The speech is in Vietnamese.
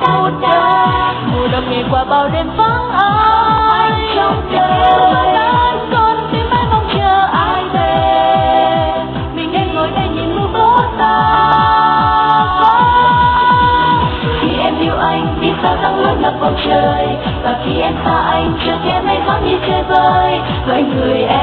phút giây. Mùa đông ngày qua bao đêm vắng ai trong đời. Anh còn tim anh mong chờ ai về. Mình đang ngồi đây nhìn mưa phố xa. Khi em yêu anh biết sao tăng luôn ngập bầu trời, và khi em xa anh chợt nghe mây gió như chơi vơi với người em.